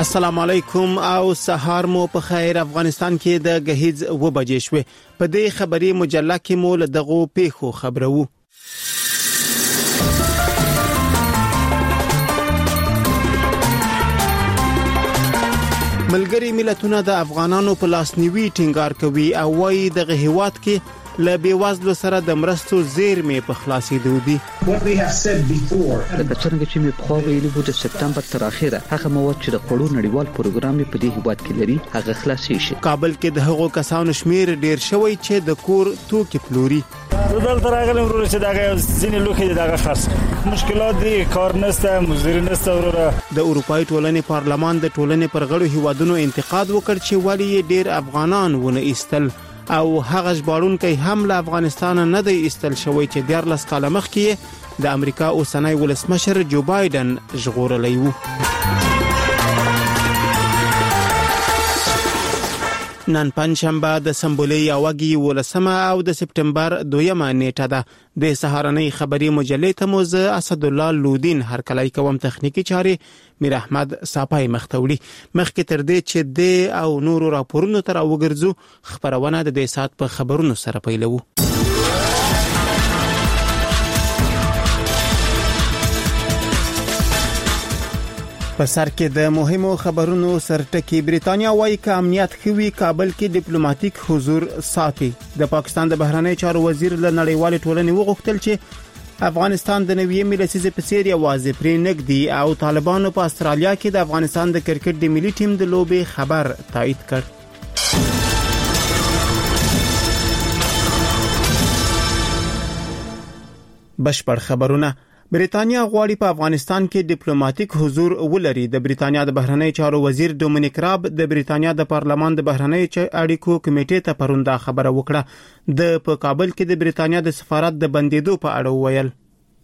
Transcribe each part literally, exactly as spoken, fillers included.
السلام علیکم او سهار مو په خیر. افغانستان کې د غهیز و بجې شوې. په دې خبري مجله کې مو له دغو پیښو خبرو. ملګری ملتونه د افغانانو په لاسنیوي ټینګار کوي او وايي د غهیوات کې له بیوازلو سره د مرستو زیرمې په خلاصېدو دي. لکه څنګه چې مې په خو ویلي وو د سپتمبر تر اخره هغه مواد چې د خړو نړیوال پروګرام په دې هیواد کې لري هغه خلاصې شي. کابل کې د هغو کسانو شمیر ډیر شوی چې د کور توکي پلوري. دلته راغلم ورور چې دغه ځینې لوخي دغه خرڅ مشکلات دي، کار نشته، مزدوري نشته. ورور د اروپای ټولنې پارلمان د ټولنې پر غړو هیوادونو انتقاد وکړ چې ولی ډیر افغانان ونه ایستل او هغه ژباړونکي هم له افغانستان نه دی ایستل شوی چې دیارلس کاله مخکې د امریکا اوسنی ولسمشر جو بایدن ژغورلی وو. نن پنځشنبه د سمبولي یاوګي ولسمه او د سپتمبر دویمه نیټه ده. د سهارنۍ خبري مجلې ته مو زه اسد الله لودین هر کله کوم تخنیکی چاري میر احمد صاپای مختوړي. مخکې تر دې چې د او نورو راپورونو تر وګرځو خبرونه د دې سات په خبرونو سره پیلوو. په سر کې د مهمو خبرونو سرټکی بریتانیا وايي چې امنیت خوي کابل کې ډیپلوماټیک حضور ساتي. د پاکستان د بهرنی چارو وزیر له نړیوال ټولنې وغوښتل چې افغانستان د نوې ملسیزې په څیر یوازې پرې نګدي او طالبانو په استرالیا کې د افغانستان د کرکټ د ملي ټیم د لوبې خبر تایید کړ. بشپړ خبرونه. بریتانیا غواړي په افغانستان کې ډیپلوماټیک حضور ولري. د بریتانیا د بهرنی چارو وزیر ډومینیک راب د بریتانیا د پارلمان د بهرنی اړیکو کمیټې ته پرونده خبره وکړه. د په کابل کې د بریتانیا د سفارت د بندیدو په اړه ویل.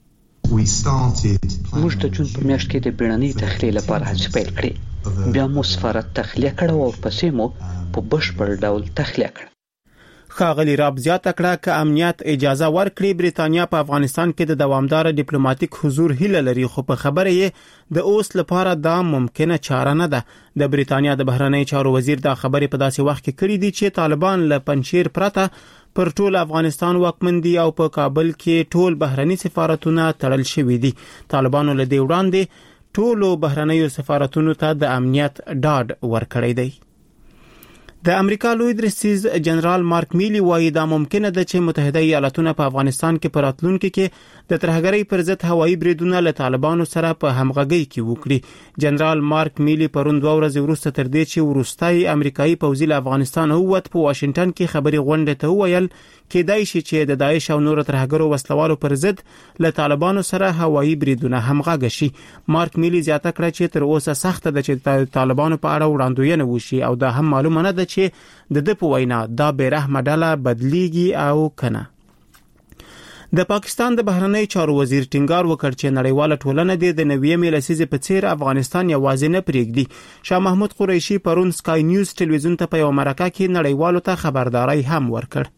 موږ د جون په میاشت کې د بیړنۍ تخلیه لپاره هڅې پیل کړې. بیا مو سفارت تخلیه کړ او پسې مو په بشپړ ډول تخلیه کړ. خاغلی راب زیاته کړه چې امنیت اجازه ورکړي بریتانیا په افغانستان کې د دوامدار ډیپلوماټیک حضور هیله لري، خو په خبره یې د اوس لپاره دا ممکنه چاره نه ده. د بریتانیا د بهرنی چارو وزیر دا خبرې په داسې وخت کې کړې دي چې طالبان له پنځیر پرته پر ټول افغانستان واکمن دي او په کابل کې ټول بهرنی سفارتونه تړل شوي دي. طالبانو له دې وړاندې ټولو بهرنیو سفارتونو ته د امنیت ډاډ ورکړی دی. د امریکا لوی درسیز جنرال مارک میلی وايي دا ممکنه ده چې متحده ایالاتونه په افغانستان کې په راتلونکي کې د ترهګرۍ پر ضد هوایي بریدونه له طالبانو سره په همغږۍ کې وکړي. جنرال مارک میلی پرون دوه ورځې وروسته تر دې چې وروستي امریکایي پوځي له افغانستان ووت په واشنگټن کې خبري غونډه ته ویل کېدای شي چې د داعش او نور ترهګرو وسلوالو پر ضد له طالبانو سره هوایي بریدونه همغږ شي. مارک میلی زیاته کړه چې تر اوسه سخت ده چې طالبانو په اړه وړاندوینه وشي او دا هم معلومه نه ده چې د د په وینا دا بیرحمه ډله بدلیږي او کنه. د پاکستان د بهرنی چارو وزیر ټینګار وکړ چې نړیواله ټولنه د نوې ملسیزې په څیر افغانستان یوازې نه پرېږدي. شاه محمود قریشي پرون سکای نیوز ټلویزیون ته په یو مرکه کې نړیوالو ته خبرداري هم ورکړ.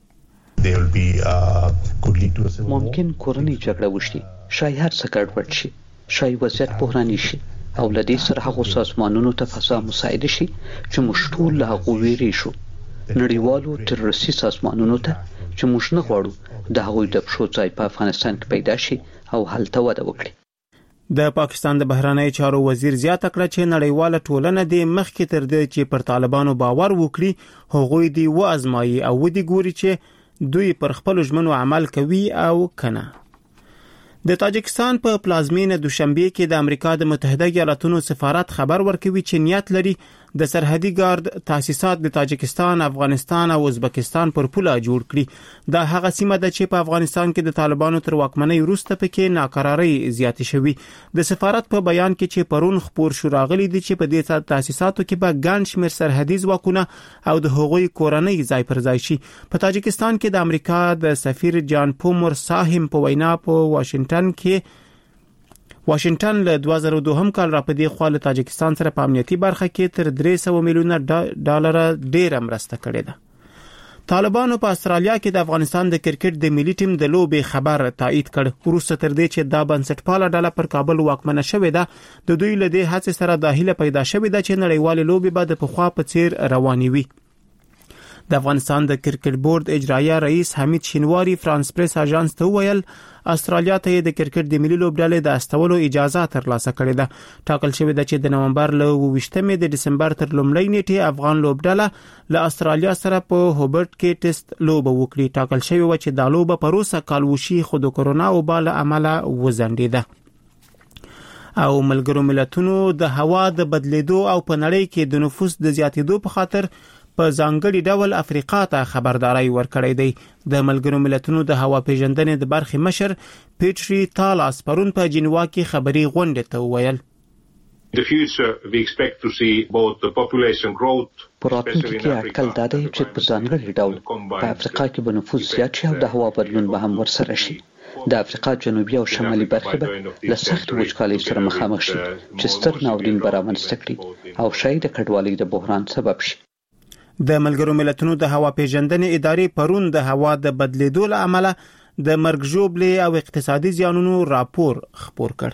ممکن کورنۍ جګړه وشي، شاید هر څه ګډوډ شي، شاید وضعیت بحراني شي او لدې سره هغو سازمانونو ته فضا مساعده شي چې موږ ټول له هغو ویریږو. نړیوالو تروریستي سازمانونو ته چې موږ نه غواړو د هغوی د پښو ځای په افغانستان کې پیدا شي او هلته وده وکړي. د پاکستان د بهرنی چارو وزیر زیاته کړه چې نړیواله ټولنه د مخکې تر دې چې پر طالبانو باور وکړي هغوی دی و ازمایي او ودی ګوري چې دوی پر خپل ژمنو عمل کوي او کنه. د تاجکستان په پلازمینه دوشنبه کې د امریکا د متحده ایالاتونو سفارت خبر ورکوي چې نیت لري د سرحدي ګارد تاسیسات د تاجکستان، افغانستان او ازبکستان پر پوله جوړ کړي. دا هغه سیمه ده چې په افغانستان کې د طالبانو تر واکمنۍ وروسته پکې ناقراری زیاتې شوې. د سفارت په بیان کې چې پرون خبر شو راغلي دي چې په دې تاسیساتو کې به ګڼ شمېر سرحدي ځواکونه او د هغوی کورنۍ ځای پر ځای شي. په تاجکستان کې د امریکا د سفیر جان پومر ساهم په وینا په واشنگټن کې واشنگټن له دوه زره دوه کال را پدې خو له تاجکستان سره په امنیتي برخه کې تر درې سوه میلیونه ډالر ډیر مرسته کړې ده. طالبانو په استرالیا کې د افغانستان د کرکټ د ملي ټیم د لوبې خبر تایید کړ وروسته تر دې چې دا بنسټپاله ډله پر کابل واکمنه شوې ده د دوی له دې هڅې سره د هیله پیدا شوې ده چې نړیوال لوبې به د پخوا په څیر روانې وي. د افغانستان د کرکټ بورډ اجرایه رئیس حمید شینواری فرانس پریس اژانس ته ویل استرالیا ته د کرکټ د ملي لوبډلې د استولو اجازه ترلاسه کړې ده. ټاکل شوې ده چې د نومبر له اوویشتمې د ډسمبر تر لومړۍ نیټې افغان لوبډله له استرالیا سره په هوبرټ کې ټیسټ لوبه وکړي. ټاکل شوې و چې د لوبه په روسه کال وشي خو د کورونا وبا له امله وځنډېده. او ملګرو ملتونو د هوا د بدلیدو او په نړۍ کې د نفوس د زیاتېدو په خاطر په ځانګړي ډول افریقا ته خبرداري ورکړې ده. د ملګرو ملتونو د هوا پیژندنې د برخې مشر پیټری تالاس پرون په جنیوا کې خبري غونډه ته ویل In the future, we expect to see both the population growth. په راتلونکي کې اټکل دا دی چې په ځانګړي ډول په افریقا کې به نفوس زیات شي او د هوا بدلون به هم ورسره شي. د افریقا جنوبي او شمالي برخې به له سخت وچکالۍ سره مخامخ شي چې ستر ناورین به رامنځته کړي او شاید د کډوالۍ د بحران سبب شي. د ملګرو ملتونو د هوا پیژندنې ادارې پرون د هوا د بدلیدو له امله د مرګ ژوبلې او اقتصادي زیانونو راپور خپور کړ.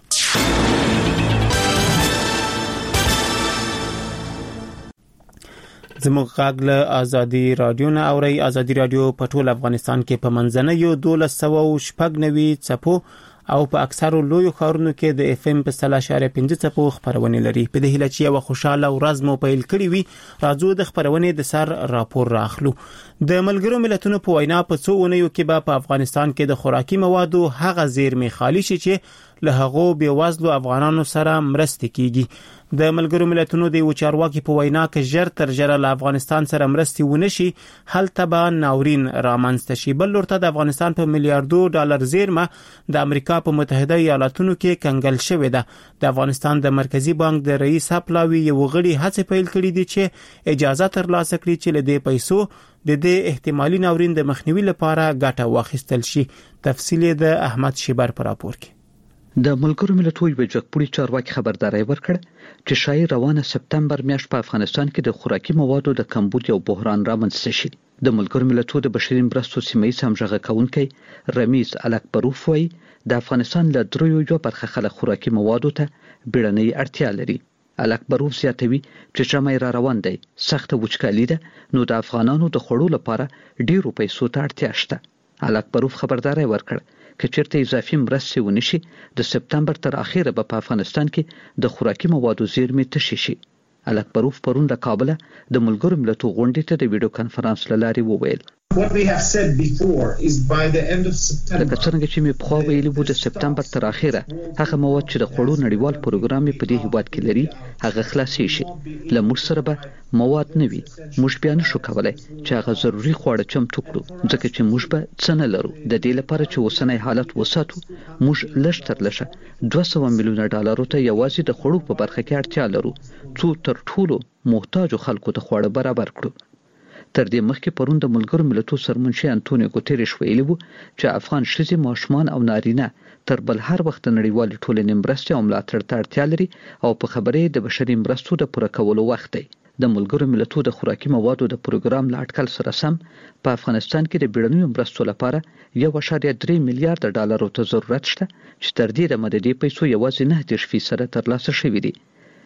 زموږ غږ له ازادي رادیو نه اوري. ازادي رادیو په ټول افغانستان کې په منځنۍ دولس سوه شپږ نوي څپو او په اکثرو لویو ښارونو کې د اف ام په سل اشاریه پنځه څپو خبرونه لري. په دې هیله چې یو خوشاله ورځ مو پیل کړی وي راځو د خبرونې د سر راپور راخلو. د ملګرو ملتونو په وینا په څو اونیو کې به په افغانستان کې د خوراکي موادو هغه زیرمې خالی شي چې له هغو بېوزلو افغانانو سره مرسته کیږي. د ملګرو ملتونو د وچارواکي په وینا کې ژر تر ژره له افغانستان سره مرستې ونشي هلته به ناورین رامنځته شي. بل لورته د افغانستان په میلیارډو ډالر زیرمه د امریکا په متحده ایالاتونو کې کنګل شوې ده. د افغانستان د مرکزی بانک د رئیس اپلاوی یو غړي هڅه پیل کړې دي چې اجازه ترلاسه کړي چې له دې پیسو د دې احتمالي ناورین د مخنیوي لپاره ګټه واخیستل شي. تفصیل د احمد شیبر پر راپور کې. د ملګرو ملتونو یو جګپوړي چارواکي خبرداري ورکړ چې شاید روانه سپتمبر میاشت په افغانستان کې د خوراکي موادو د کمبود یو بحران رامنځته شي. د ملګرو ملتونو د بشري مرستو سیمه‌ییز همغږي کوونکی رمیز الکبروف وايي د افغانستان له دریو یو برخه خلک خوراکي موادو ته بیړنۍ اړتیا لري. الکبروف زیاتوي چې جمع را روان دی سخت وچکالي ده نو د افغانانو د خوړو لپاره ډیرو پیسو ته اړتیا شته. الکبروف خبرداري ورکړ که چیرته اضافي مرستې ونشي د سپتمبر تر اخره به په افغانستان کې د خوراکي موادو زیرمې تشي شي. الکبروف پرون د کابل د ملګرو ملتونو غونډې ته د ویډیو کانفرنس له لارې وویل What we have said before is by the end of September. لکه څنګه چې مې په ویلي وو د سپتمبر تر اخره هغه مواد چې د خوړو نړیوال پروګرام په دې هیواد کې لري هغه خلاصي شي. له موږ سره به مواد نه وي موږ بیا نشو کولای چې هغه ضروري خواړه چمتو کړو ځکه چې موږ به څه نه لرو. د دې لپاره چې اوسنۍ حالت وساتو موږ لږ تر لږه دوه سوه میلیونه ډالرو ته یوازې د خوړو په برخه کې اړتیا لرو څو تر ټولو محتاجو خلکو ته خواړه برابر کړو. تر دې مخکې پرون د ملګرو ملتونو سرمنشي انټونیو ګوتریش ویلي وو چې افغان ښځې ماشومان او نارینه تر بل هر وخت نړیوال ټولنې مرستې او ملاتړ ته اړتیا لري او په خبرې د بشري مرستو د پوره کولو وخت دی. د ملګرو ملتونو د خوراکي موادو د پروګرام له اټکل سره سم په افغانستان کې د بیړنیو مرستو لپاره یو اشاریه درې میلیارډ ډالرو ته ضرورت شته چې تر دې دمه د دې پیسو یوازې نه دېرش فیصده ترلاسه شوي دي.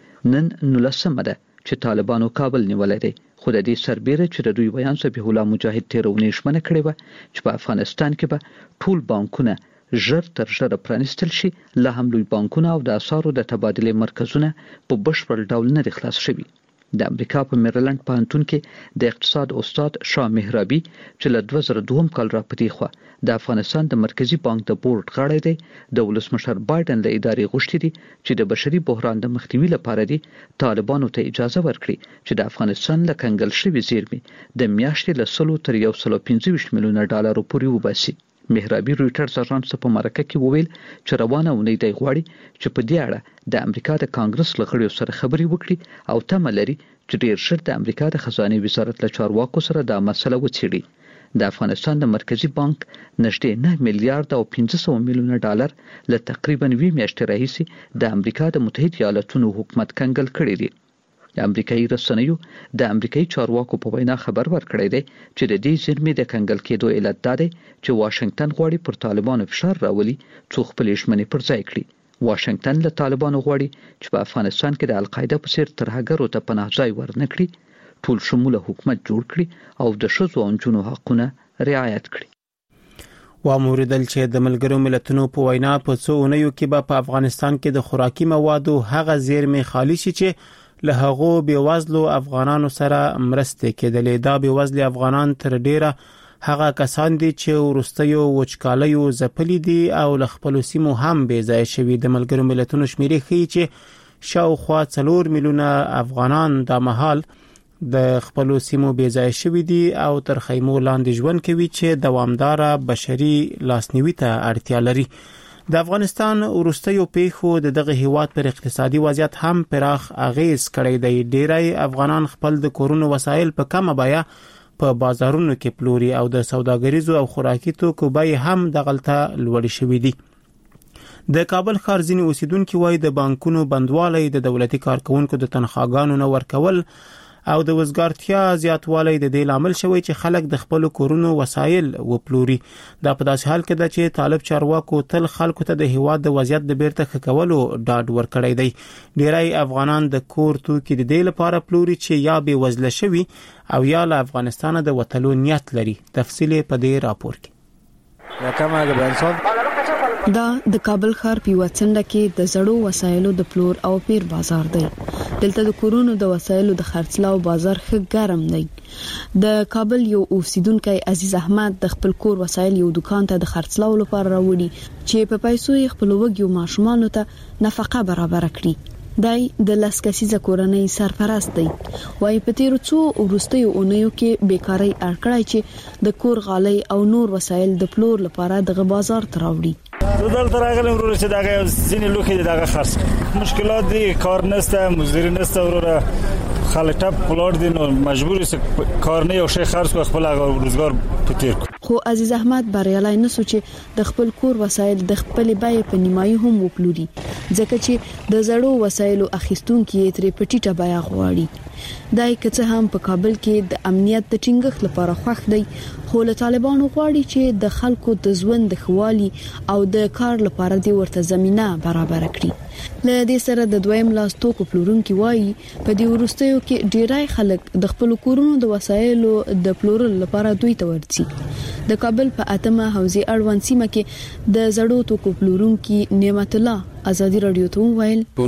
نن نولسمه ده چې طالبانو کابل نیولی دی خو د دې سربیره چې د دوی بیان ذبیح الله مجاهد تیرونې ژمنه کړې وه چې په افغانستان کې به ټول بانکونه ژر تر ژره پرانیستل شي لا هم لوی بانکونه او د اسعارو د تبادلې مرکزونه په بشپړ ډول نه دي خلاص شوي. د امریکا په میریلند پوهنتون کې د اقتصاد استاد شاه مهرابي چې له دوه زره دوه کال را پدې خو د افغانستان د مرکزی بانک د بورډ غړی دی د ولسمشر بایدن له ادارې غوښتي دي چې د بشري بحران د مخنیوي لپاره دي طالبانو ته اجازه ورکړي چې د افغانستان له کنګل شوي زیرمې د میاشتې له سلو تر یو سلو پنځه ویشت میلیونه ډالرو پورې وباسي. مهرابي رويټرز اژانس په مرکه کې وویل چې روانه ونی دی غواړي چې په دې اړه د امریکا د کانګرس لغړیو سره خبري وکړي او تمه لري چې ډیر ژر د امریکا د خزانه وزارت له چارواکو سره دا مسله وڅېړي. د افغانستان د مرکزی بانک نږدې نه میلیارډ او پنځه سوه میلیونه ډالر له تقریبا وی میاشتې راهیسې د امریکا د متحده ایالاتونو حکومت کنګل کړی دی. د امریکایي رسنیو د امریکایي چارواکو په وینا خبر ورکړی دی چې د دې زیرمې د کنګل کېدو علت دا دی چې واشنگټن غواړي پر طالبانو فشار راولي څو خپل ژمنې پر ځای کړي. واشنگټن له طالبانو غواړي چې په افغانستان کې د القاعده په څیر ترهګرو ته پناه ځای ورنکړي، ټول شموله حکومت جوړ کړي او د ښځو او نجونو حقونه رعایت کړي. واموردل چې د ملګرو ملتونو په وینا په څو اونیو کې به په افغانستان کې د خوراکي موادو هغه زیرمې خالی شي چې له هغو بېوزلو افغانانو سره مرستې کېدلې. دا بېوزلي افغانان تر ډیره هغه کسان دي چې وروستیو وچکالیو ځپلي دي او له خپلو سیمو هم بې ځایه شوي. د ملګرو ملتونو شمیرې ښیي چې شاوخوا څلور میلیونه افغانان دا مهال د خپلو سیمو بې ځایه شوي دي او تر خیمو لاندې ژوند کوي چې دوامداره بشري لاسنیوي ته اړتیا لري. د افغانستان وروستیو پیښو د دغه هیواد پر اقتصادي وضعیت هم پراخ اغیز کړی دی. ډیری افغانان خپل د کورونو وسایل په کمه بیه په بازارونو کې پلوري او د سوداګریزو او خوراکي توکو بیې هم دغلته لوړې شوې دي. د کابل ښار ځینې اوسیدونکي وایي د بانکونو بندوالی، د دولتي کارکونکو د تنخواګانو نه ورکول او د وزګارتیا زیاتوالی د دې لامل شوی چې خلک د خپل کورونو وسایل وپلوري. دا په داسې حال کې ده چې طالب چارواکو تل خلکو ته د هیواد د وضعیت د بیرته ښه کولو ډاډ ورکړی دی. ډیری افغانان د کور توکي د دې لپاره پلوري چې یا بې وزله شوي او یا له افغانستانه د وتلو نیت لري. تفصیل په دې راپور کې. دا د کابل ښار په وڅنډه کې د زړو وسایلو د پلور او پیر بازار دی. دلته د کورونو د وسایلو د خرڅلاو بازار ښه ګرم دی. د کابل یو اوسیدونکو عزیز احمد د خپل کور وسایل یو دکان ته د خرڅلاو لپاره راوړي چې په پیسو یې خپل وګیو ماشومان ته نفقه برابر کړي. دای د لاسکسیزه کورنۍ سرپرست دی. وای په تیر څو ورستیو اونیو کې بیکاری اړکړای چې د کور غالۍ او نور وسایل د پلور لپاره د بازار تراوړي. دلته راغلم ورور چې دغه ځینې لوخي دغه خرڅ مشکلات دي، کار نشته، مزدوري نشته، ورور خلک ټپ پلور دي نو مجبور یې کار نه یو شي خرڅ کو خپل روزګار پتیر. خو عزیز احمد بریالای نسو چې د خپل کور وسایل د خپل بیه په نیمایي هم وپلوري، ځکه چې د زړو وسایلو اخیستونکو یې ترې پټیټه بیه غواړي. دای کڅه هم په کابل کې د امنیت د ټینګښت لپاره خوښ دی، خو له طالبانو غواړي چې د خلکو د ژوند د خوالي او د کار لپاره دی ورته زمينه برابر کړي. له دې سره د دویم لاس توکو پلورونکو وایي په دې ورستیو کې ډیری خلک د خپل کورونو د وسایلو د پلورل لپاره دوی ته ورځي. د کابل په اتمه حوزه اړوند سیمه کې د زړو توکو پلورونکو نعمت الله ازادي رادیو ته ویل په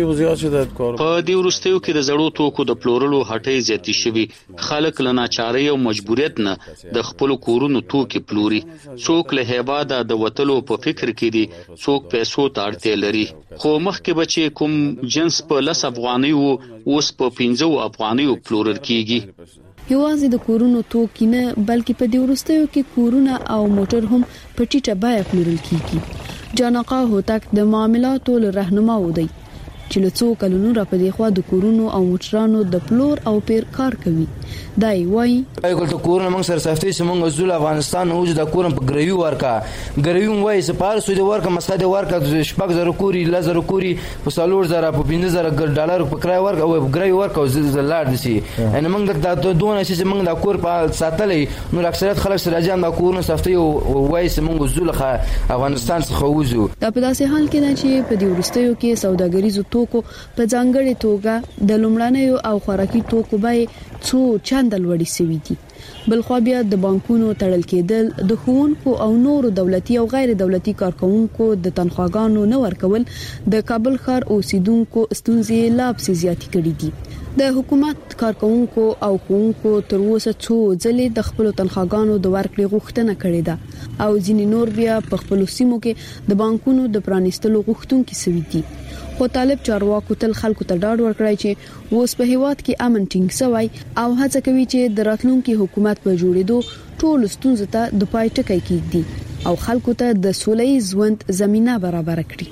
دې ورستیو کې د زړو توکو د پلورلو هټۍ زیاتې شوي. خلک له ناچارۍ او مجبوریت نه د خپل کورونو توکي پلوري. څوک له هیواده د وتلو په فکر کې دي، څوک پیسو ته اړتیا لري. خو مخکې بچي کوم جنس په لس افغانۍ وو اوس په پنځه افغانۍ پلورل کیږي. یوازې د کورونو توکي نه بلکې په دې ورستیو کې کورونه او موټر هم په ټیټه بیه پلورل کیږي. جانقا هوتک د معاملاتو له رهنما و دی چې له څو کلونو را پدې خوا د کورونو او موټرانو د پلور او پیر کار کوي. دای وای ایګل ته کورونه موږ سره سختي سمونږ زول افغانستان اوج د کورم په ګریو ورکا ګریو وای سپار سو د ورکا مسخه د ورکا شپږ زره کوري لزر کوري په سالور زره په پنځه زره ډالر په کرای ورکا او ګریو ورکا زلار دي سي ان موږ د دونه چې موږ د کور په ساتلې نو اکثریت خلک سره جام د کورونو سختي وای سمونږ زول افغانستان څخه وځو. دا په داسې حال کې چې په دې ورستیو کې سوداګریزو توکو په ځانګړي توګه د لومړنیو او خوراکي توکو بیې څو چند لوړې سوي دي. بلخو بیا د بانکونو تړل کېدل، د ښوونکو او نورو دولتي او غیر دولتي کارکونکو د تنخواګانو نه ورکول د کابل ښار اوسیدونکو ستونزې لا پسې زیاتې کړې دي. د حکومت کارکونکو او ښوونکو تر اوسه څو ځلې د خپل تنخواګانو د ورکړې غوښتنه کړې ده او ځینې نور بیا په خپل سیمو کې د بانکونو د پرانیستلو غوښتونکي سوي دي. خو طالب چارواکو تل خلکو ته ډاډ ورکړی چې اوس په هیواد کې امن ټینګ شوی او هڅه کوي چې د راتلونکي حکومت په جوړېدو ټول ستونزو ته د پای ټکی کېږدي او خلکو ته د سولې ژوند زمينه برابر کړي.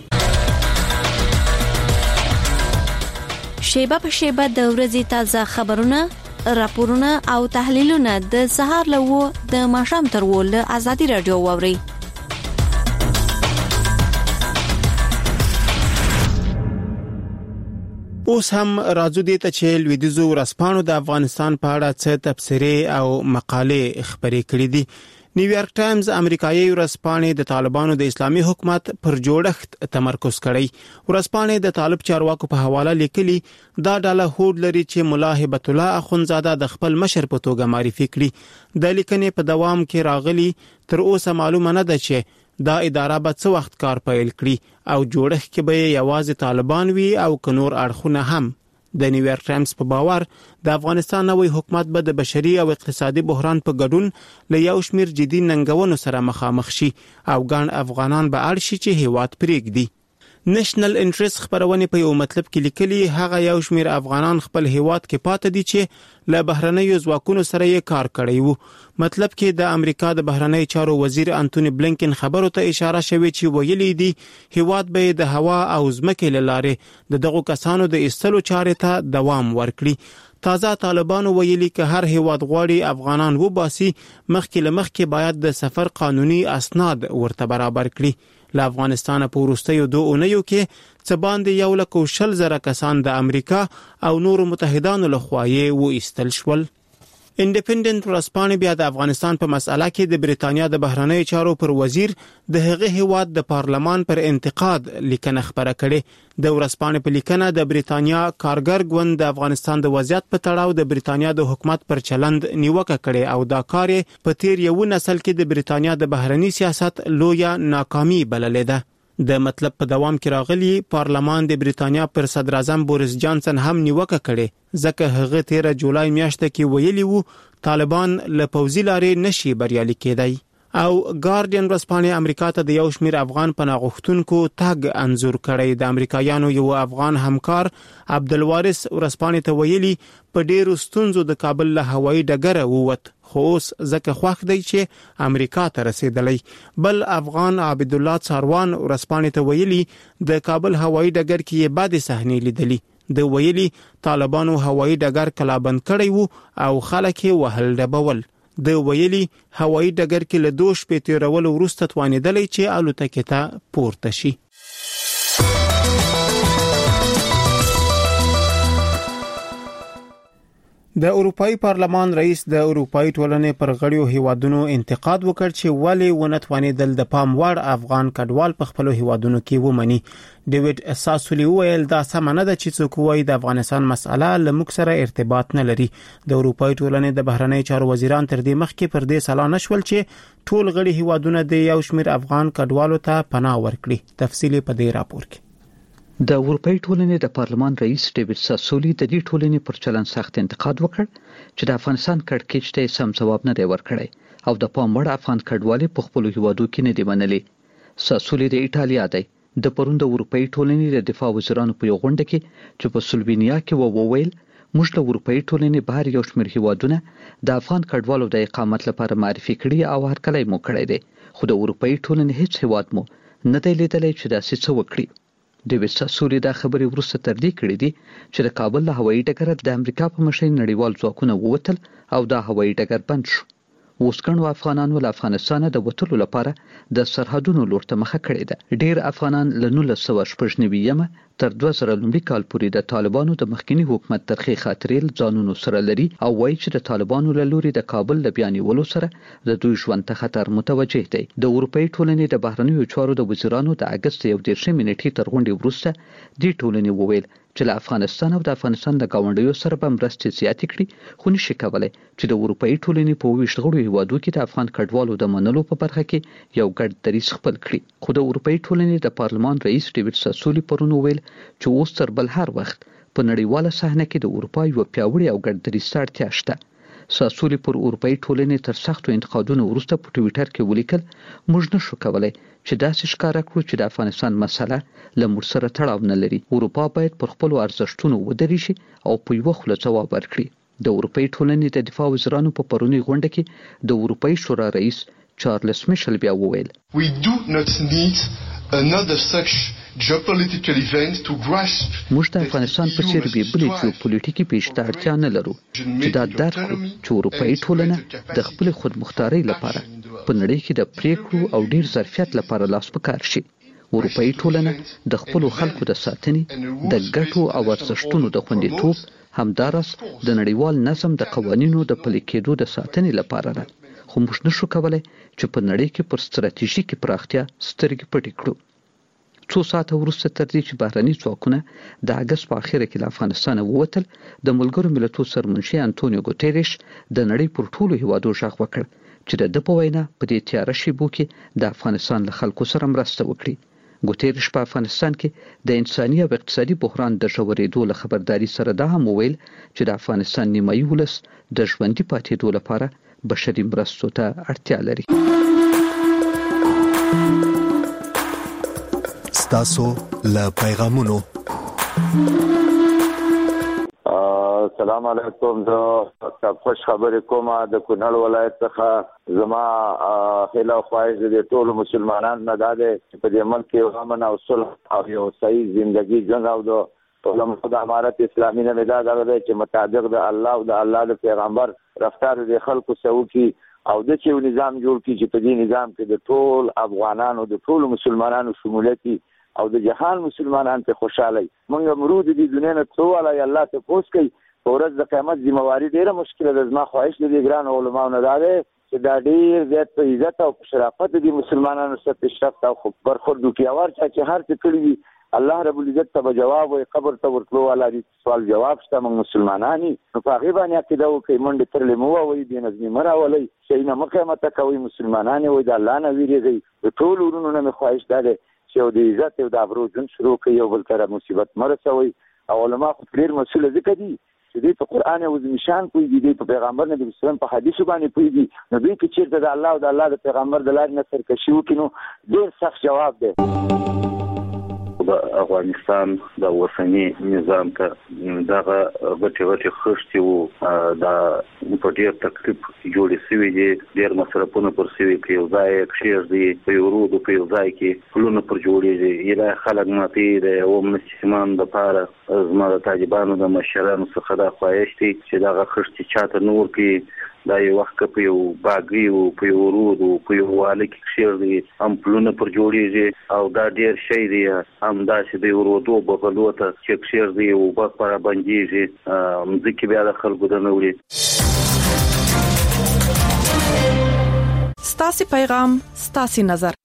شیبه په شیبه د ورځې تازه خبرونه، راپورونه او تحلیلونه د سهار له و د ماښام تر و له ازادي رادیو واوري. اوس هم راځو دې ته چې لویدیځو ورځپاڼو د افغانستان په اړه څه تبصرې او مقالې خپرې کړې دي. نیویارک ټایمز امریکایي ورځپاڼې د طالبانو د اسلامي حکومت پر جوړښت تمرکز کړی. ورځپاڼې د طالب چارواکو په حواله لیکلي دا ډله هوډ لري چې مولا هبت الله اخونزاده د خپل مشر په توګه معرفي کړي. د لیکنې په دوام کې راغلي تر اوسه معلومه نه ده چې دا اداره به څه وخت کار پیل کړي او جوړښت کې به یوازې طالبان وي او کنور اړخونه هم. د نیویارک ټایمز په باور د افغانستان نوې حکومت به د بشري او اقتصادي بحران په ګډون له یو شمیر جدي ننګونو سره مخامخ شي او ګڼ افغانان به اړ شي چې هیواد پرېږدي. نېشنل انټرست خبرونه په یو مطلب کې لیکلي هغه یو شمیر افغانان خپل هیواد کې پاتې دي چې له بهرنیو ځواکونو سره یې کار کړی وو. مطلب کې د امریکا د بهرنی چارو وزیر انټونی بلینکن خبرو ته اشاره شوې چې ویلي دي هیواد به د هوا او ځمکې له لارې د دغو کسانو د ایستلو چارې ته دوام ورکړي. تازه طالبانو ویلي که هر هیواد غواړي افغانان وباسي مخکې له مخکې باید د سفر قانوني اسناد ورته برابر کړي. له افغانستان په وروستیو دوه اونیو کې څه باندې یو لک شل زره کسان د امریکا او نورو متحدانو لخوا یې وایستل شول. انډیپندنت ورځپاڼې بیا د افغانستان په مسأله کې د بریتانیا د بهرنی چارو پر وزیر د هغه هیواد د پارلمان پر انتقاد لیکنه خبره کړې. د ورځپاڼې په لیکنه د بریتانیا کارګر ګوند د افغانستان د وضعیت په تړاو د بریتانیا د حکومت پر چلند نیوکه کړې او دا کار په تیر یو نسل کې د بریتانیا د بهرنی سیاست لویه ناکامي بللې ده. د مطلب په دوام کې راغلي پارلمان د بریتانیا پر صدر اعظم بوریس جانسن هم نیوکه کړې ځکه هغه تیر جولای میاشت کې ویلي وو طالبان له پوځي لارې نشي بریالي کېدای. او ګارډین ورځپاڼې امریکا ته د یو شمیر افغان پناه غوښتونکو تګ انزور کړی. د امریکایانو یو افغان همکار عبدالوارث ورځپاڼې ته ویلي په ډیرو ستونزو د کابل له هوایي ډګره ووت خو اوس ځکه خوښ دی چې امریکا ته رسیدلی. بل افغان عبد الله څاروان ورځپاڼې ته ویلي د کابل هوایي ډګر کې یې بعد صحنې لیدلی. د ویلي طالبانو هوایي ډګر کلابند کړی وو او خلک یې وهل ډبول. د ویلي هوایي ډګر کې له دوه شپې تیرولو وروسته توانېدلی چې الوتکې ته پورته شي. د اروپאי پارلمان رئیس د اروپאי ټولنې پر غړیو هیوادونو انتقاد وکړ چې ولې ونه توانېدل د پام وړ افغان کډوال په خپل هیوادونو کې ومني. ډیوډ ساسولی ویل دا سم نه ده چې څوک وایي د افغانستان مسأله له موږ سره ارتباط نه لري. د اروپאי ټولنې د بهرنی چارو وزیران تر دې مخکې پر دې سلا نشول چې ټول غړي هیوادونه د یو شمیر افغان کډوالو ته پناه ورکړي. تفصیل په دې راپور کې. د اروپאי ټولنې د پارلمان رئیس ډیوډ ساسولی د دې ټولنې پر چلند سخت انتقاد وکړ چې د افغانستان کړکېچ ته سم ځواب نه دی ورکړی او د پام وړ افغان کډوالي په خپل هیوادو کې نه دی منلي. ساسولی د ایټالیا دی. د پرون د اروپאי ټولنې د دفاع وزیرانو په یو غونډه کې چې په سلووینیا کې وویل موږ له اروپאי ټولنې بهر یو شمېر هیوادونه د افغان کډوالو د اقامت لپاره معرفي کړي او هرکلی مو کړی دی خو د اروپאי ټولنې هیڅ هیواد مو نه دی لیدلی چې داسې څه وکړي. ډیوډ ساسولی دا خبرې وروسته تر دې کړې دي چې د کابل له هوایي ډګره د امریکا په مشرۍ نړیوال ځواکونه ووتل او دا هوایي ډګر بند شو. اوس ګڼو افغانانو له افغانستانه د وتلو لپاره د سرحدونو لور ته مخه کړې ده. ډیر افغانان له نولس سوه شپږ نوي تر دوه زره لومړي کال پورې د طالبانو د مخکنی حکومت ترخې خاطرې ځانونو سره لري او وایي چې د طالبانو له لوري د کابل له بیا نیولو سره د دوی ژوند ته خطر متوجه دی. د اروپאי ټولنې د بهرنیو چارو د وزیرانو د اګست یو دېرشمې نیټې تر غونډې وروسته دې ټولنې وویل چې له افغانستان او د افغانستان د ګاونډیو سره به مرستې زیاتې کړي خو نشي کولی چې د اروپאי ټولنې په اوویشت غړو هیوادو کې د افغان کډوالو د منلو په برخه کې یو ګډ دریځ خپل کړي. خو د اروپאי ټولنې د پارلمان رئیس ډیوډ ساسولی پرون وویل چې اوس تر بل هر وخت په نړیواله صحنه کې د اروپا یو پیاوړی او ګډ دریځ ته اړتیا شته. ساسولی پر اروپאי ټولنې تر سختو انتقادونو وروسته په ټویټر کې ولیکل موږ نشو کولی چې داسې ښکاره کړو چې د افغانستان مسله له موږ سره تړاو نه لري. اروپا باید پر خپلو ارزښتونو ودرېږي او په یوه خوله ځواب ورکړي. د اروپאי ټولنې د دفاع وزیرانو په پرونی غونډه کې د اروپאי شورا رئیس چارلز میشل بیا وویل We do not need another such geopolitical event to grasp موږ د افغانستان په څیر بې بلې جیوپولیټیکي پیښې ته اړتیا نه لرو چې دا درک کړو چې اروپאי ټولنه د خپل خودمختارۍ لپاره په نړۍ کې د پریکړو او ډیر ظرفیت لپاره لاس په کار شي. اروپאי ټولنه د خپل خلکو د ساتنې د ګټو او ارزښتونو د خوندیتوب همدارس د نړیوال نظم د قوانینو د پلي کېدو د ساتنې لپاره ده، خو موږ نشو کولای چې په نړۍ کې پر ستراتیژیکي پراختیا سترګې پټې کړو. څو ساعته وروسته تر دې چې بهرني ځواکونه د اګست په اخره کې له افغانستان ووتل، د ملګرو ملتونو سرمنشي انټونیو ګوتریش د نړۍ پر ټولو هیوادو غږ وکړ چې د ده په وینا په دې تیاره شیبو کې د افغانستان له خلکو سره مرسته وکړي. ګوتریش په افغانستان کې د انساني او اقتصادي بحران د ژورېدو له خبرداري سره دا هم وویل چې د افغانستان نیمایي ولس د ژوندي پاتېدو لپاره بشري مرستو ته اړتیا لري. ستاسو له پیغامونو. السلام علیکم. زه خوش خبرې کوم د کونړ ولایت څخه. زما خیال او خواهش د ټولو مسلمانانو نه دا دی چې په دې ملک کې امن او صلح او یو صحیح ژوندۍ ژوند او د علماء د امارت اسلامي نه دا دا دی چې مطابق د الله او د الله د پیغمبر رفتار د خلکو سره وکړي او د چې نظام جوړ کړي چې په دې نظام کې د ټول افغانانو د ټول مسلمانانو شمولیت او د جهان مسلمانان ته خوشاله. موږ مرود دي دنیا نه څو علی الله ته پوس کوي ورځ د قیامت ذمہواری ډیره مشکله ده. زما خواهش دي ګران علماء نه دا دی چې دا ډیر زیات په عزت او شرافت دي مسلمانانو سره پیشرفت او برخورد وکړي. اور چې هر څه کړی وي الله رب العزت ته جواب وي، قبر ته ورتلو والا دي سوال جواب شته. موږ مسلمانانی نو په هغه باندې عقیده وکړي، منډه ترلې مو وایي بې نظمي مراولي شي نه مقامت کوي. مسلمانانی وي د الله نه ویریږي. د ټول ورونو نه خواهش ده چې د عزت او د ابرو جون شروع کوي او بل تر مصیبت مرسوي. او علما خو ډیر مسؤل ذکر دي چې دوی په قران او نشان پوي دي، په پیغمبر نبی اسلام په حدیث باندې پوي دي. نو دوی چې چیرته د الله او د الله د پیغمبر د لارې نه سرکشي وکړي نو ډیر سخت جواب دی. افغانستان د اوسنی نظام ته دغه غټي غټي خښتي وو د په ډیر تکلیف جوړې شوې دي، ډیر مصرفونه پر شوي په یو ځای کې دي، په یو رود په یو ځای کې پلونه پر جوړېږي. یلا خلک ماتي د یو مسلمان د پاره زما د طالبانو د مشرانو څخه دا خواهش دي چې دغه خښتي چاته نور کې دا یو وخت په یو باغي او په یو رود او په یو واله کې خیر دي هم پلونه پر جوړېږي او دا ډیر شي دي هم دا چې د ورودو په بلوته چې خیر دي او په پر باندېږي مځکه بیا د خلکو د نوري. ستاسو پیغام ستاسو نظر.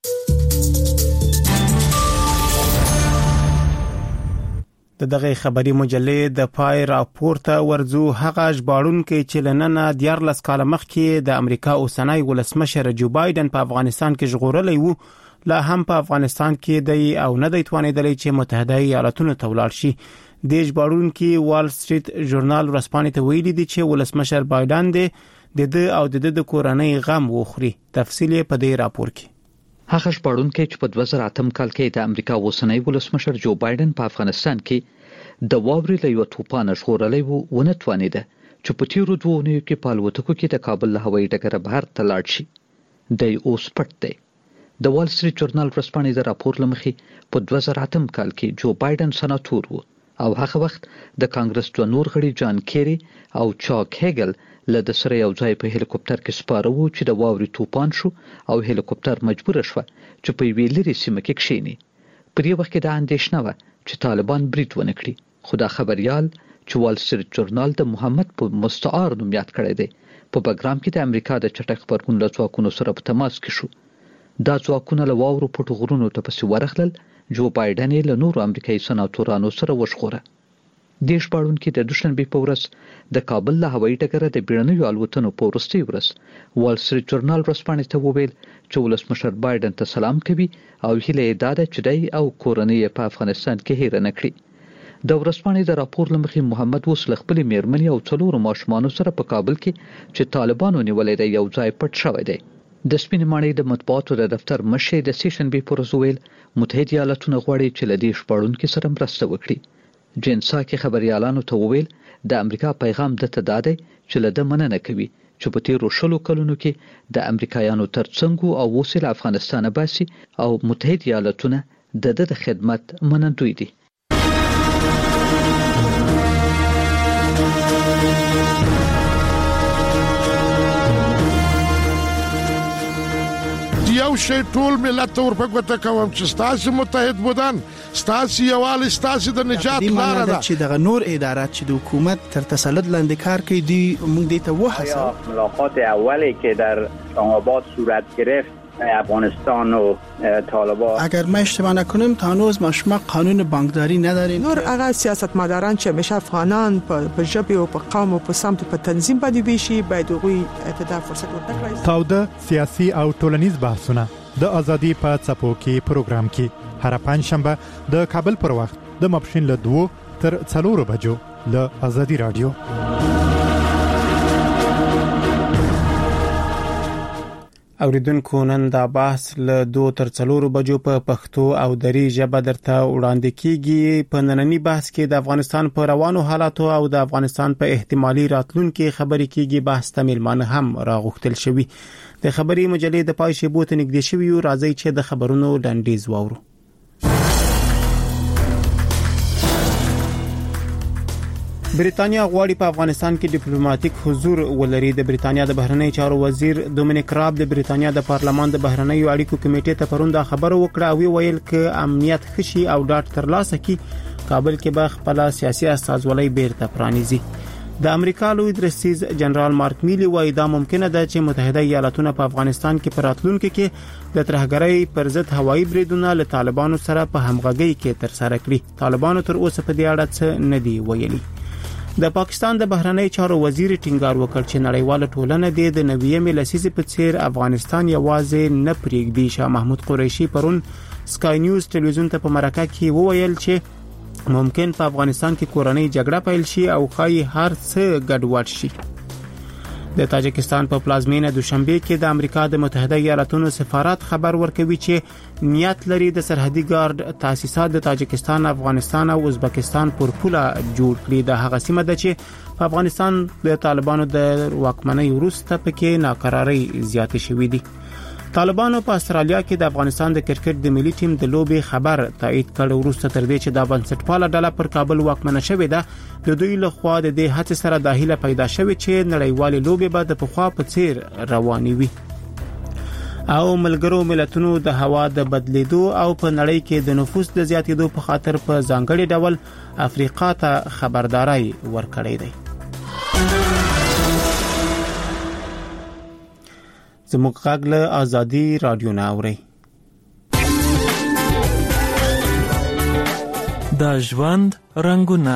د دغه خبري مجلې د پای راپورته ورزو هغه ژباړونکو چې لننه دیارلس کاله مخکې د امریکا اوسنۍ ولسمشر جو بایدن په افغانستان کې ژغورلی وو، لا هم په افغانستان کې دی او نه دی توانیدلی چې متحده ایالاتونو ته ولاړ شي. د ژباړونکو وال سټریټ ژورنال ورسپانې ته ویلي دی چې ولسمشر بایدن دی د د او د د کورنۍ غم وخوري. تفصیل په دې راپور کې. هغه ژباړونکو چې په دوه زره اتم کال کې د امریکا اوسنۍ ولسمشر جو بایدن په افغانستان کې د واوري له یو توپان ژغورلی وو ونه توانیده چې په تیرو دوه اونیو کې په الوتکو کې د کابل له هوایي ډګره بهر ته لاړ شي. دی اوس پټ دی. د وال سټریټ ژورنال ورسپانې د راپور لمخې په دوه زره اتم کال کې جو بایدن سناتور وو او هغه وخت د کانګرس دوه نور غړي جان کیری او چاک هیګل له د سره یو ځای په هلیکوپټر کې سپاره وو چې د واوري توپان شو او هلیکوپټر مجبور شو چې په ویلې لري سیمه کې کښینی. په دې وخت کې د اندېښنه و چې طالبان برید ونه کړي، خو دا خبريال چې وال سټریټ ژورنال د محمد په مستعار نوم یاد کړی دی په بګرام کې د امریکا د چټک خبرګون له ځواکونو سره په تماس کې شو. دا ځواکونه له واورو پټو غرونو ته پسې ورغلل. جو بایدن له نورو امریکایي سناتورانو سره وشخوره. د ژباړونکو د دوشنبه په ورځ د کابل له هوایي ډګره د بیړنیو الوتنو په وروستي ورځ وال سټریټ ژورنال ورسپانې ته وویل چې ولسمشر بایدن ته سلام کوي او هیله یې ده چې دی او کورنۍ په افغانستان کې هیر نه کړي. د ورسپانې د راپور لمخې محمد اوس له خپلې میرمنې او څلورو ماشومانو سره په کابل کې چې طالبانو نیولې دی یو ځای پټ شوی دی. د سپینې ماڼۍ د مطبوعاتو د دفتر مشر د سیشنبه پر ورځ ویل متحده ایالاتونه غواړي چې له دې ژباړونکو سره مرسته وکړي. جنسا کې خبريالانو ته وویل د امریکا پیغام د تداده چې له د مننه کوي چې په تیرو شلو کلونو کې د امریکایانو ترڅنګ او وسیل افغانستان باسي او متحده ایالاتونه د د خدمت منندوی دي. یو یو شی ټول ملت ور په ګوته کوم چې تاسو متحد بودن تاسو یوال تاسو د نجات لار ده چې د نور ادارات چې د حکومت تر تسلط لاندې کار کوي دی موږ دې ته وحسه ملاقات اولی که در اسلام‌آباد صورت گرفت افغانستان و طالبان اگر ما اشتباه نکنیم تا هنوز ما شما قانون بانکداری نداریم نور هغه سیاستمداران چې همیشه افغانان په ژبه او په قوم او په سمت په تنظیم باندې ویشي باید دوی ته فرصت ورکړي. تاوده سیاسي او ټولنیز بحثونه د ازادي په څپو کې پروګرام کې هر پنځ شنبه د کابل پر وخت د ماپښین له دوه تر څلورو بجو له ازادي رادیو. اوریدونکو نن دا بحث له دوه تر څلورو بجو په پښتو او دری ژبه درته وړاندې کیږي. په نننی بحث کې د افغانستان په روانو حالاتو او د افغانستان په احتمالي راتلونکو خبرې کیږي. بحث ته ملمانه هم راغوښتل شوی. د خبري مجلې د پای شیبو ته نږدې شوی یو راځي چې د خبرونو لنډیز واورو. بریتانیا غواړي په افغانستان کې ډیپلوماټیک حضور ولري. د بریتانیا د بهرنی چارو وزیر دومینیک راب د بریتانیا د پارلمان د بهرنی اړیکو کمیټې ته پرون دا خبره وکړه او ویل ک امنیت خشي او ډاټ ترلاسه کی کابل کې به خپل سیاسي استازولۍ بیرته پرانیزي. د امریکا لوی درسیز جنرال مارک میلی وایي دا ممکنه ده چې متحده ایالاتونه په افغانستان کې پر راتلونکو کې د ترهګرۍ پر ضد هوایي بریدونه له طالبانو سره په همغږۍ کې تر سره کړي. طالبانو تر اوسه په دې اړه څه نه دی ویلي. د پاکستان د بهرنی چارو وزیر ټینګار وکړ چې نړیواله ټولنه د نویمې لسیزې په څیر افغانستان یوازې نه پریږدي. شاه محمود قریشي پرون سکای نیوز ټلویزیون ته په مرکه کې وویل چې ممکن په افغانستان کې کورنۍ جګړه پیل شي او خای هر څه ګډوډ شي. د تاجکستان په پلازمینه دوشنبه کې د امریکا د متحده ایالاتونو سفارت خبر ورکوي چې نیت لري د سرحدي ګارد تاسیسات د تاجکستان، افغانستان او ازبکستان پر پوله جوړ کړي. د هغه سیمه ده چې په افغانستان د طالبانو د واکمنۍ وروسته پکې ناکراری زیاتې شوې دي. طالبانو په استرالیا کې د افغانستان د کرکټ د ملي ټیم د لوبي خبر تایید کړ وروسته تر دې چې د بنسټپاله ډله پر کابل واکمنه شوې ده. د دوی له خوا د دې هڅې سره د هیله پیدا شوې چې نړیوال لوبي به د پخوا په څیر رواني وي. او ملګرو ملتونو د هوا د بدلیدو او په نړۍ کې د نفوس د زیاتېدو په خاطر په ځانګړي ډول افریقا ته خبرداري ورکړې ده. زموږ غږ له ازادي رادیو نه اوري. د ژوند رنگونه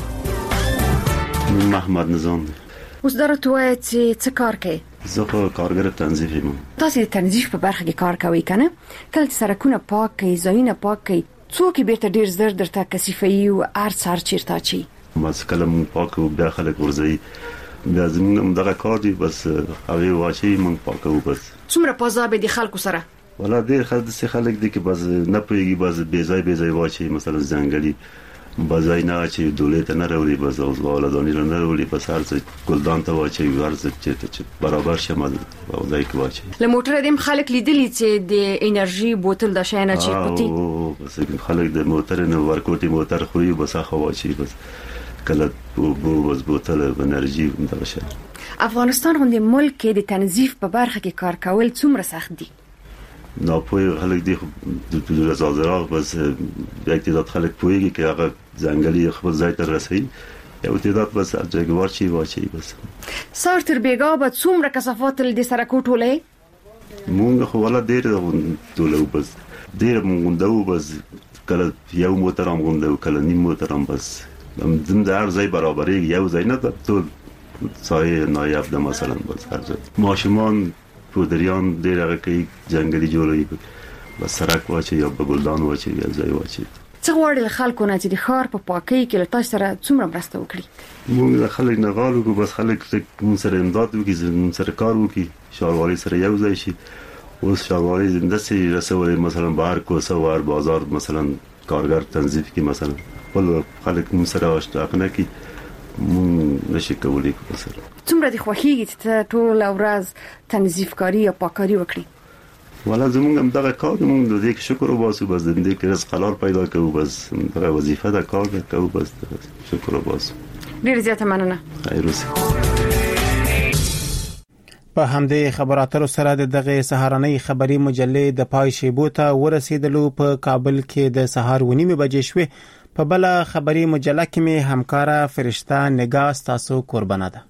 محمد نظام. اوس درته وایي چې څه کار کوي؟ زه په کارګر تنظیف یم. تاسو د تنظیف په برخه کې کار کوئ کنه؟ کله چې سرکونه پاک کوي، ځایونه پاک کوي، څوک بیرته ډیر زر درته کثیفي او ارڅ هر چیرته چی؟ بس کله مون پاک او بیا خلک ورځي بیا زموږ دغه کار دی. بس هغه واچي مونږ پاکو. بس څومره پازاب دي خلکو سره؟ ولا ډیر خلک د خلک دي چې بس نه پويږي. بس بیزای بیزای واچي مثلا ځنګلي بازای نه چې دولت نه راوړي. بس اوس ولادانی نه راوړي. بس هر څه ګلدان ته واچي هر څه چې برابر شمه او ځای کې واچي. له موټر دیم خلک لیدلی چې د انرژي بوتل د شاینه چې پتی. او بس خلک د موټر نه ورکوټي موټر خوري. بس هغه واچي. بس کله بو بس بوتل انرژي دغه شي. افغانستان غوندي ملک کې د تنظیف په برخه کې کار کول څومره سخت دي؟ نو په خلک دي د رضاعت بس یک تعداد خلک پويږي چې هغه ځنګلي خپل ځای ته رسي. یو تعداد بس ځای ورچی واچي. بس سار تر بیګا به څومره کثافات د سرکو ټولې؟ مونږ خو ولا ډیر ټولو. بس ډیر مونږ دو. بس کله یو موټر هم غوندو کله نیم موټر هم. بس دم د هر ځای برابرې یو ځای نه ټول ځای نایب ده مثلا. بس هر ځای ماشومان پودریان ډیر هغه کوي ځنګلي جوړوي. بس سرک واچي یا بګلدان واچي یا ځای واچي. څه غواړي خلکو نه چې د ښار په پاکۍ کې له تاسو سره څومره مرسته وکړي؟ موږ خلک نه غواړو. بس خلک موږ سره امداد وکړي، موږ سره کار وکړي، ښاروالي سره یو ځای شي. اوس ښاروالي زندسي رسولي مثلا بهر کوڅه ور بازار مثلا کارګر تنظیف کې مثلا ول خلک موږ سره اشتراک نه کوي. موږ نشي کولای کو سره. څومره د خوخيږي چې ټول ورځ تنظیف کاری او پاکاری وکړي؟ ولا زموږ هم دغه کار موږ د دې شکر وباسو. بس د دې کې رزق حلال پیدا کوو. بس دغه وظیفه دا کار کوو. بس شکر وباسو. ډیر زیاته مننه. خیر اوسه. په همدې خبراتو سره د دغه سهارنۍ خبري مجلې د پای شیبو ته ورسېدلو. په کابل کې د سهار ونیمه بجې شوې. په بل خبري مجله کې می همکارا فرشته نگاه تاسو قربانه ده.